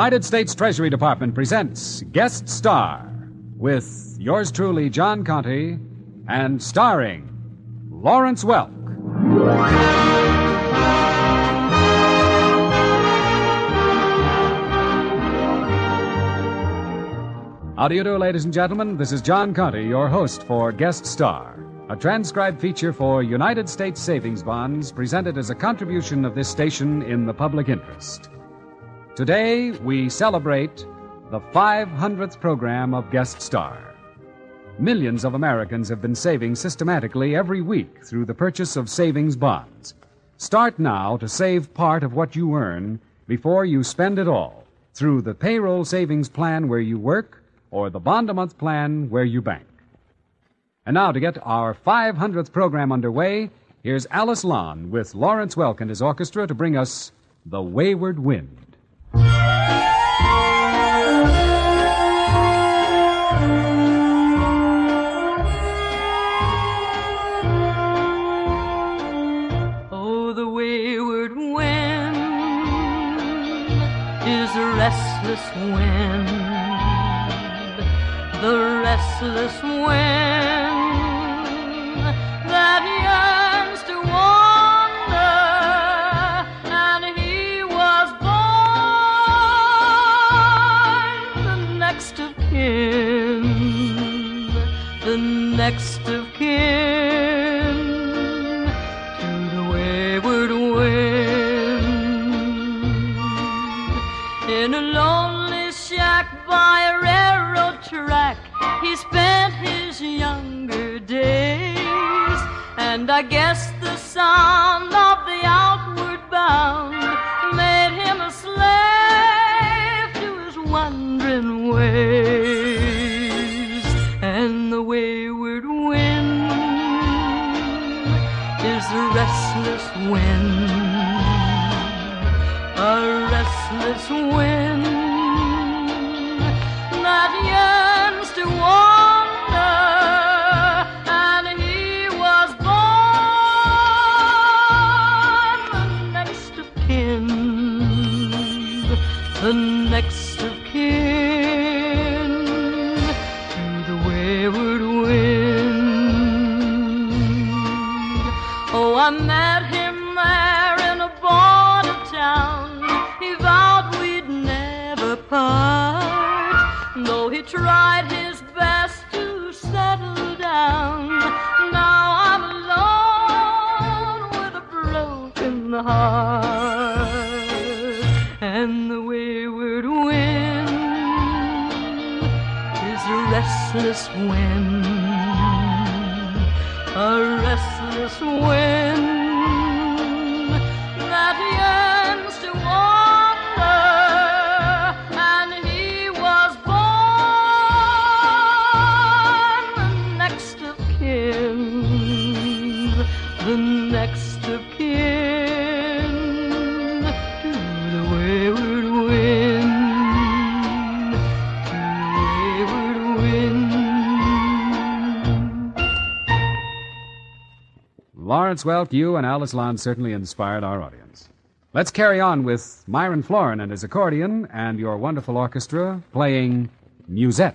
United States Treasury Department presents Guest Star with yours truly, John Conte, and starring Lawrence Welk. How do you do, ladies and gentlemen? This is John Conte, your host for Guest Star, a transcribed feature for United States Savings Bonds presented as a contribution of this station in the public interest. Today, we celebrate the 500th program of Guest Star. Millions of Americans have been saving systematically every week through the purchase of savings bonds. Start now to save part of what you earn before you spend it all through the payroll savings plan where you work or the bond-a-month plan where you bank. And now, to get our 500th program underway, here's Alice Lon with Lawrence Welk and his orchestra to bring us The Wayward Wind. Oh, the wayward wind is a restless wind, the restless wind that yearns to wander, and he was born the next of kin, the next of kin to the wayward wind. In a lonely shack by a railroad track, he spent his younger days, and I guess the sound of the outward bound made him a slave to his wandering ways. And the wayward wind is a restless wind, a restless wind that yearns to wander, and he was born the next of kin, the next of kin to the wayward wind. Oh, I met him there in a border town. He vowed we'd never part, though he tried his best to settle down. Now I'm alone with a broken heart, and the wayward wind is a restless wind, a restless wind that yearns to wander, and he was born the next of kin, the next of kin to the wayward wind, to the wayward wind. Lawrence Welk, you and Alice Lon certainly inspired our audience. Let's carry on with Myron Florin and his accordion and your wonderful orchestra playing Musette.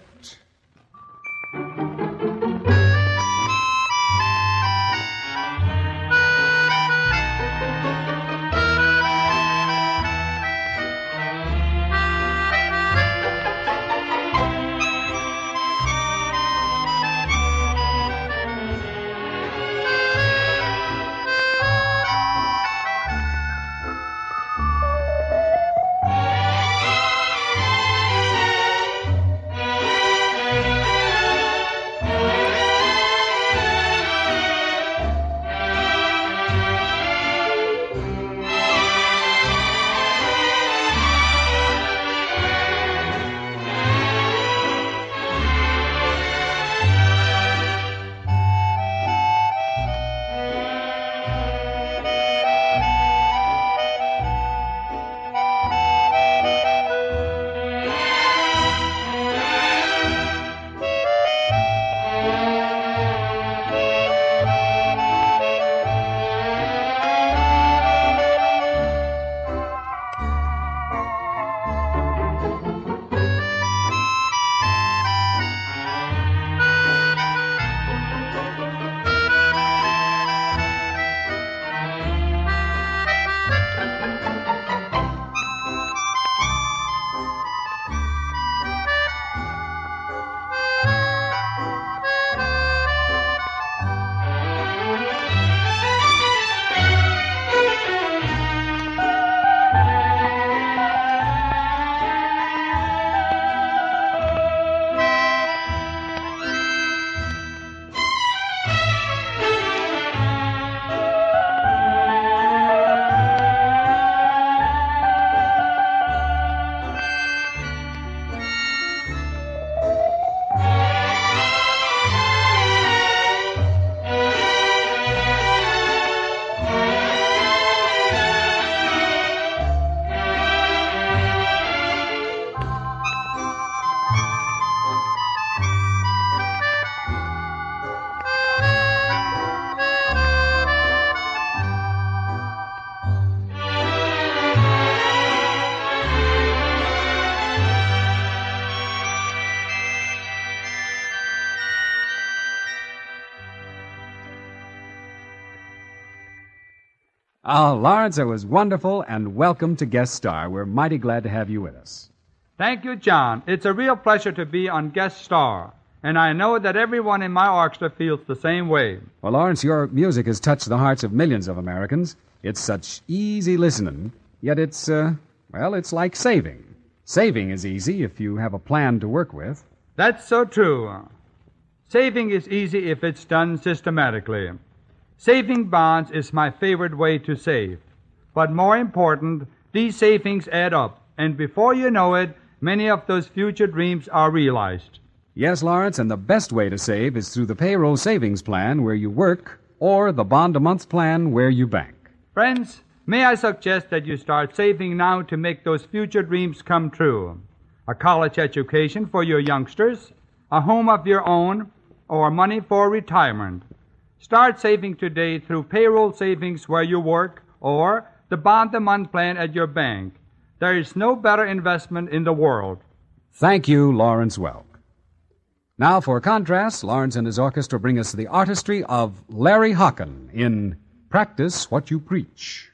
Lawrence, it was wonderful, and welcome to Guest Star. We're mighty glad to have you with us. Thank you, John. It's a real pleasure to be on Guest Star, and I know that everyone in my orchestra feels the same way. Well, Lawrence, your music has touched the hearts of millions of Americans. It's such easy listening, yet it's like saving. Saving is easy if you have a plan to work with. That's so true. Saving is easy if it's done systematically. Saving bonds is my favorite way to save. But more important, these savings add up, and before you know it, many of those future dreams are realized. Yes, Lawrence, and the best way to save is through the payroll savings plan where you work or the bond-a-month plan where you bank. Friends, may I suggest that you start saving now to make those future dreams come true? A college education for your youngsters, a home of your own, or money for retirement. Start saving today through payroll savings where you work or the bond-a-month plan at your bank. There is no better investment in the world. Thank you, Lawrence Welk. Now, for contrast, Lawrence and his orchestra bring us the artistry of Larry Hocken in Practice What You Preach.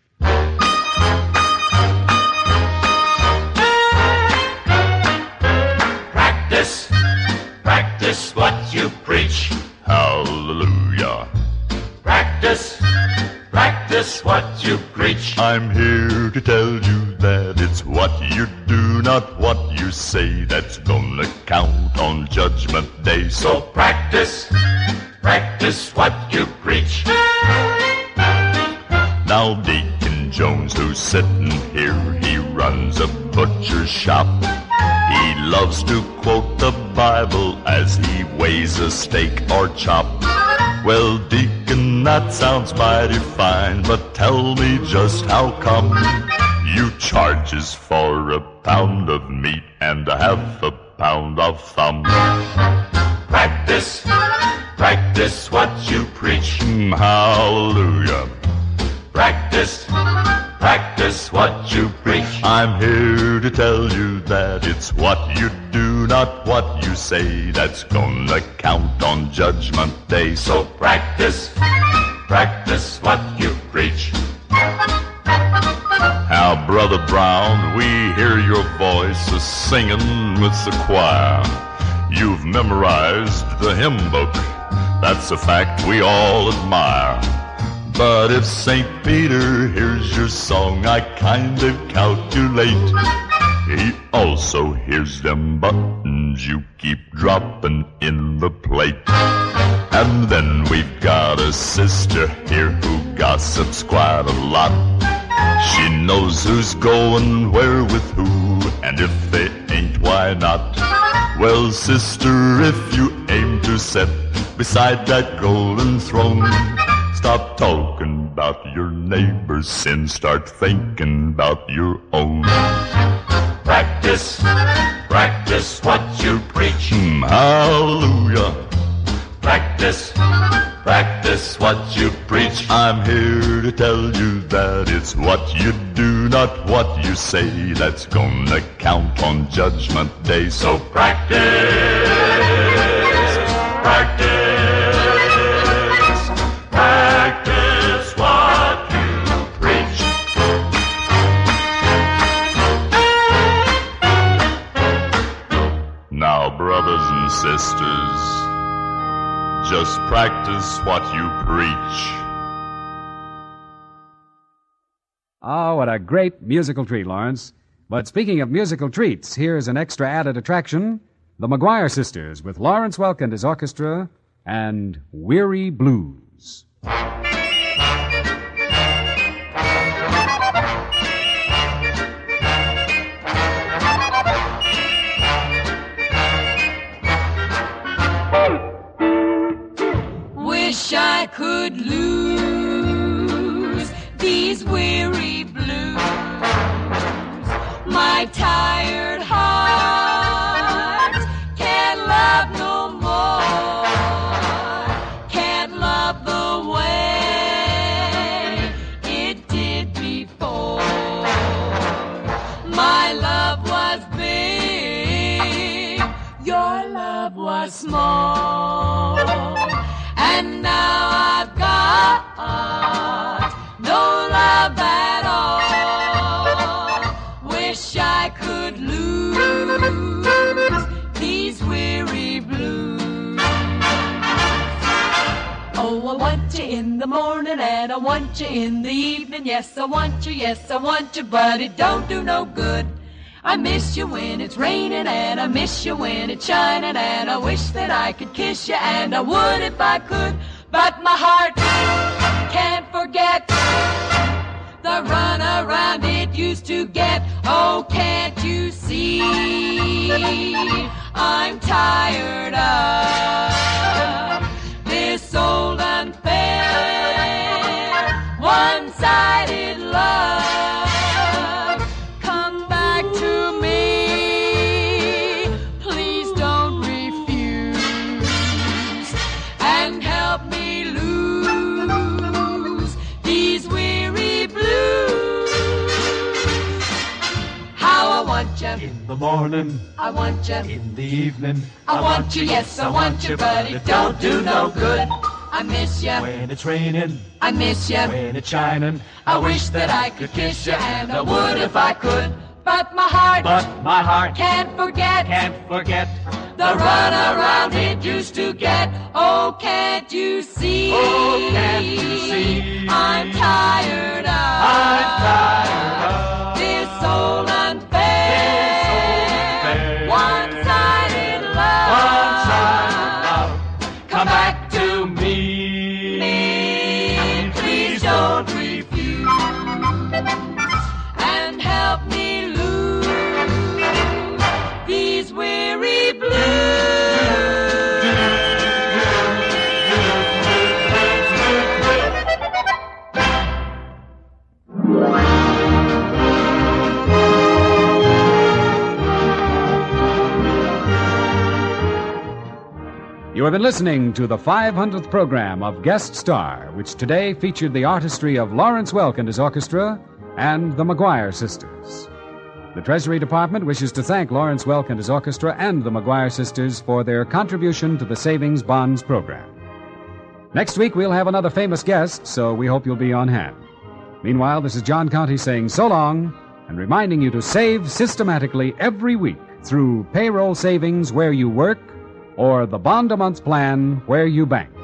Practice what you preach. Hallelujah. Practice what you preach. I'm here to tell you that it's what you do, not what you say, that's gonna count on Judgment Day. So practice what you preach. Now Deacon Jones, who's sitting here, he runs a butcher's shop. He loves to quote the Bible as he weighs a steak or chop. Well, Deacon, that sounds mighty fine, but tell me just how come you charges for a pound of meat and a half a pound of thumb. Practice what you preach. Hallelujah. Practice what you preach. I'm here to tell you that it's what you do, not what you say, that's gonna count on Judgment Day. So practice what you preach. Now, Brother Brown, we hear your voice a-singing with the choir. You've memorized the hymn book. That's a fact we all admire. But if St. Peter hears your song, I kind of calculate he also hears them buttons you keep dropping in the plate. And then we've got a sister here who gossips quite a lot. She knows who's going where with who, and if they ain't, why not? Well, sister, if you aim to sit beside that golden throne, stop talking about your neighbor's sin, start thinking about your own. Practice what you preach. Hallelujah. Practice what you preach. I'm here to tell you that it's what you do, not what you say, that's gonna count on Judgment Day. So practice what you preach. Now, brothers and sisters, just practice what you preach. Oh, what a great musical treat, Lawrence. But speaking of musical treats, here's an extra added attraction, the McGuire Sisters with Lawrence Welk and his orchestra and Weary Blues. Wish I could lose these weary blues. My tired heart can't love no more, can't love the way it did before. My love was big, your love was small, and now I've got no love Oh, I want you in the morning and I want you in the evening. Yes, I want you, but it don't do no good. I miss you when it's raining and I miss you when it's shining, and I wish that I could kiss you, and I would if I could. But my heart can't forget the run around it used to get. Oh, can't you see I'm tired of this old unfair one-sided love? Come back to me, please don't refuse, and help me lose these weary blues. How I want you In the morning, I want you in the evening, I want you, yes, I want you, but it don't do no good. I miss you, when it's raining, I miss you. when it's shining. I wish that I could kiss you, and I would if I could. But my heart can't forget the run around it used to get. Oh, can't you see? I'm tired of this old unfair one-sided love. Come back to me, please don't refuse, and help me lose these weary blues. You have been listening to the 500th program of Guest Star, which today featured the artistry of Lawrence Welk and his orchestra and the McGuire Sisters. The Treasury Department wishes to thank Lawrence Welk and his orchestra and the McGuire Sisters for their contribution to the Savings Bonds program. Next week, we'll have another famous guest, so we hope you'll be on hand. Meanwhile, this is John Conte saying so long and reminding you to save systematically every week through payroll savings where you work or the bond-a-month plan where you bank.